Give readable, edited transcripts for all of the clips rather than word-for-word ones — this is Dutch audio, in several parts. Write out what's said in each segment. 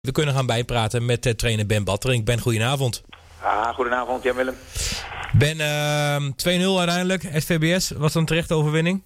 We kunnen gaan bijpraten met trainer Ben Batterink. Ben, goedenavond. Goedenavond, Jan-Willem. Ben, 2-0 uiteindelijk. SVBS, was dat een terechte overwinning?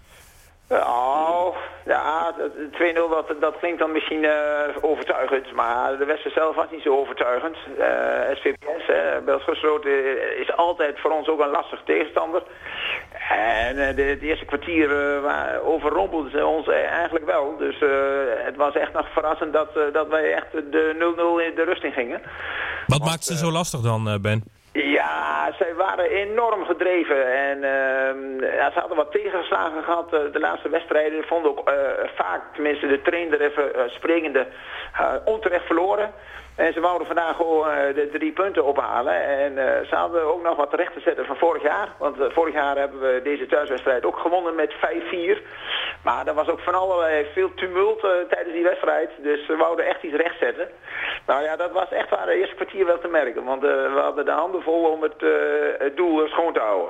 Ja, 2-0 dat klinkt dan misschien overtuigend, maar de wedstrijd zelf was niet zo overtuigend. SVBS, Belgisch-Rood, is altijd voor ons ook een lastig tegenstander. En het eerste kwartier overrompelden ze ons eigenlijk wel. Dus het was echt nog verrassend dat wij echt de 0-0 in de rust in gingen. Wat maakt ze zo lastig dan, Ben? Ja, zij waren enorm gedreven en ze hadden wat tegenslagen gehad de laatste wedstrijden. Vonden ook vaak, tenminste de trainer even sprekende, onterecht verloren. En ze wouden vandaag gewoon de 3 punten ophalen. En ze hadden ook nog wat terecht te zetten van vorig jaar. Want vorig jaar hebben we deze thuiswedstrijd ook gewonnen met 5-4. Maar er was ook van allerlei veel tumult tijdens die wedstrijd. Dus ze wouden echt iets rechtzetten. Nou ja, dat was echt waar de eerste kwartier wel te merken. Want we hadden de handen vol om het doel schoon te houden.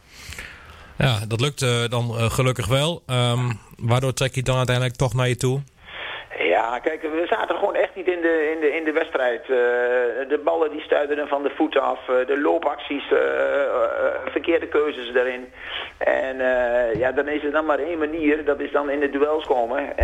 Ja, dat lukt dan gelukkig wel. Waardoor trek je het dan uiteindelijk toch naar je toe? Ja, kijk, we zaten gewoon echt niet in de wedstrijd. De ballen die stuiterden van de voeten af, de loopacties, verkeerde keuzes daarin. En dan is er dan maar één manier, dat is dan in de duels komen.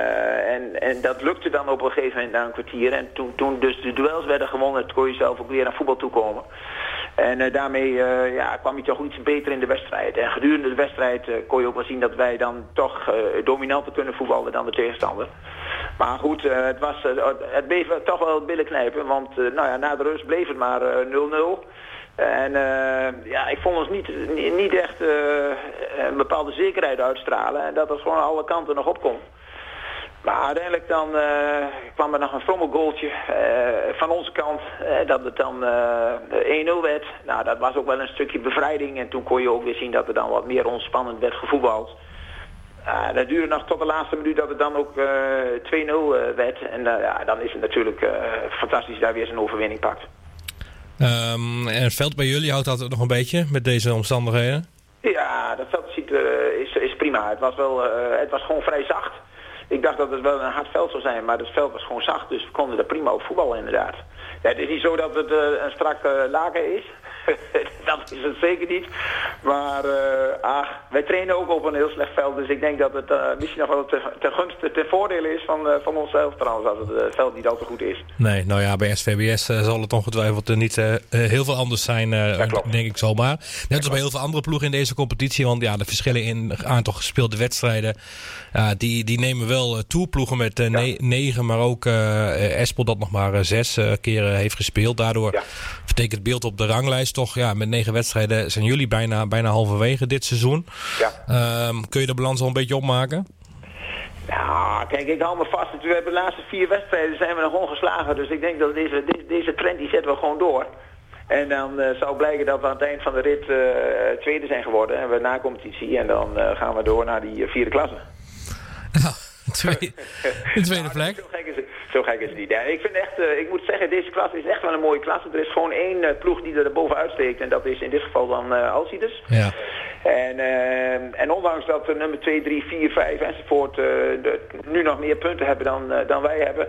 En dat lukte dan op een gegeven moment na een kwartier. En toen dus de duels werden gewonnen, kon je zelf ook weer aan voetbal toekomen. En daarmee kwam je toch iets beter in de wedstrijd. En gedurende de wedstrijd kon je ook wel zien dat wij dan toch dominanter kunnen voetballen dan de tegenstander. Maar goed, het bleef toch wel billen knijpen, want na de rust bleef het maar 0-0. En ik vond ons niet echt een bepaalde zekerheid uitstralen en dat er gewoon alle kanten nog op kon. Maar uiteindelijk dan kwam er nog een frommelgoaltje van onze kant, dat het dan 1-0 werd. Nou, dat was ook wel een stukje bevrijding en toen kon je ook weer zien dat er dan wat meer ontspannend werd gevoetbald. Dat duurde nog tot de laatste minuut dat het dan ook 2-0 werd. En dan is het natuurlijk fantastisch daar weer zijn overwinning pakt. En het veld bij jullie houdt dat nog een beetje met deze omstandigheden? Ja, dat veld is prima. Het was gewoon vrij zacht. Ik dacht dat het wel een hard veld zou zijn, maar het veld was gewoon zacht. Dus we konden er prima op voetballen inderdaad. Ja, het is niet zo dat het een strak laken is. Dat is het zeker niet. Maar wij trainen ook op een heel slecht veld. Dus ik denk dat het misschien nog wel ten voordele is van onszelf trouwens. Als het veld niet al te goed is. Nee, nou ja, bij SVBS zal het ongetwijfeld niet heel veel anders zijn. Denk ik zomaar. Net als bij heel veel andere ploegen in deze competitie. Want ja, de verschillen in aantal gespeelde wedstrijden. Die nemen wel toe. Ploegen met 9, maar ook Espel dat nog maar 6 keren heeft gespeeld. Daardoor vertekent het beeld op de ranglijst toch. Ja, met 9 wedstrijden zijn jullie bijna halverwege dit seizoen. Ja. Kun je de balans al een beetje opmaken? Nou, kijk, ik hou me vast. We hebben de laatste 4 wedstrijden zijn we nog ongeslagen. Dus ik denk dat deze trend die zetten we gewoon door. En dan zou blijken dat we aan het eind van de rit tweede zijn geworden. En we na competitie. En dan gaan we door naar die 4e klasse. De tweede plek. Zo gek is het niet. Ja, ik vind echt, ik moet zeggen, deze klasse is echt wel een mooie klasse. Er is gewoon 1 ploeg die er bovenuit steekt. En dat is in dit geval dan Alcides. Ja. En ondanks dat we nummer 2, 3, 4, 5 enzovoort nu nog meer punten hebben dan wij hebben,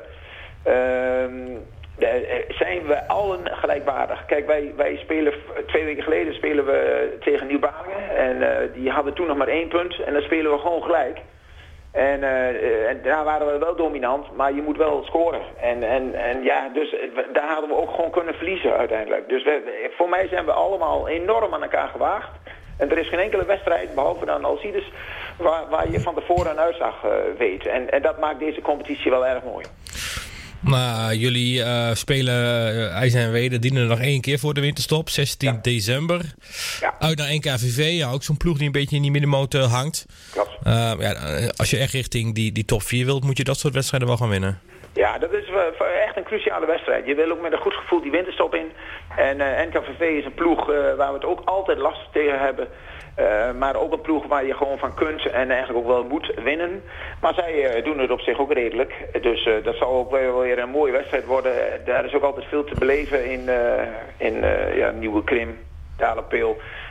zijn we allen gelijkwaardig. Kijk, wij spelen 2 weken geleden spelen we tegen Nieuw-Balingen. En die hadden toen nog maar 1 punt. En dan spelen we gewoon gelijk. En daar waren we wel dominant, maar je moet wel scoren. Dus daar hadden we ook gewoon kunnen verliezen uiteindelijk. Dus voor mij zijn we allemaal enorm aan elkaar gewaagd. En er is geen enkele wedstrijd, behalve dan Alcides, waar je van tevoren een uitslag weet. En dat maakt deze competitie wel erg mooi. Nou, jullie spelen IJzer en Weden dienen er nog 1 keer voor de winterstop, 16 december. Ja. Uit naar NKVV, ja, ook zo'n ploeg die een beetje in die middenmoot hangt. Klopt. Als je echt richting die top 4 wilt, moet je dat soort wedstrijden wel gaan winnen. Ja, dat is echt een cruciale wedstrijd. Je wil ook met een goed gevoel die winterstop in. En NKVV is een ploeg waar we het ook altijd lastig tegen hebben. Maar ook een ploeg waar je gewoon van kunt en eigenlijk ook wel moet winnen. Maar zij doen het op zich ook redelijk. Dus dat zal ook wel weer een mooie wedstrijd worden. Daar is ook altijd veel te beleven in Nieuwe Krim, Dalenpeel.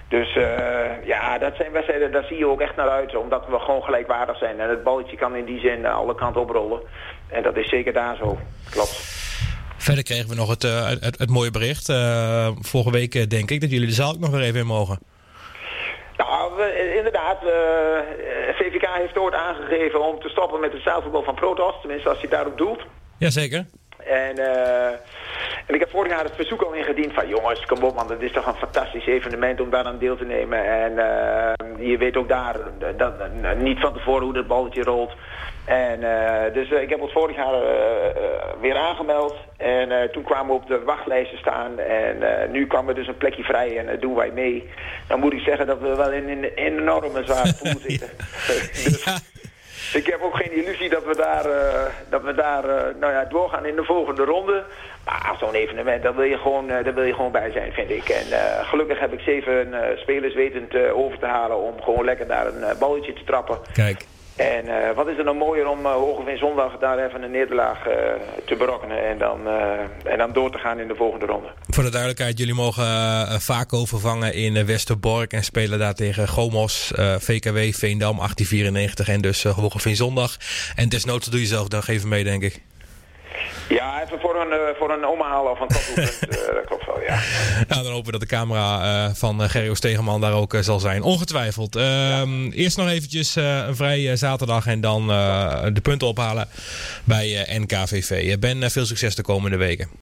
Dus dat zijn wedstrijden, daar zie je ook echt naar uit. Omdat we gewoon gelijkwaardig zijn. En het balletje kan in die zin alle kanten oprollen. En dat is zeker daar zo. Klopt. Verder kregen we nog het mooie bericht. Vorige week denk ik dat jullie de zaal ook nog weer even in mogen. Nou, inderdaad. VVK heeft ooit aangegeven om te stoppen met het zaalvoetbal van Protos. Tenminste, als hij daarop doelt. Jazeker. En ik heb vorig jaar het verzoek al ingediend van jongens, kom op man, dat is toch een fantastisch evenement om daar aan deel te nemen. En je weet ook daar niet van tevoren hoe dat balletje rolt. En dus ik heb ons vorig jaar weer aangemeld. En toen kwamen we op de wachtlijsten staan. En nu kwam er dus een plekje vrij en doen wij mee. Dan moet ik zeggen dat we wel in een enorme zware pool zitten. Dus ik heb ook geen illusie dat we daar doorgaan in de volgende ronde. Maar zo'n evenement, daar wil je gewoon bij zijn, vind ik. En gelukkig heb ik 7 spelers wetend over te halen om gewoon lekker daar een balletje te trappen. Kijk. En wat is er nou mooier om Hogeveen zondag daar even een nederlaag te berokkenen en dan door te gaan in de volgende ronde. Voor de duidelijkheid, jullie mogen Vaco vervangen in Westerbork en spelen daar tegen Gomos, VKW, Veendam 1894 en dus Hogeveen zondag. En desnoods doe je zelf dan even mee, denk ik. Ja, even voor een omhaal of een topdoelpunt, dat klopt wel, ja. Nou, dan hopen we dat de camera van Gerrio Stegeman daar ook zal zijn. Ongetwijfeld. Eerst nog eventjes een vrij zaterdag en dan de punten ophalen bij NKVV. Ben, veel succes de komende weken.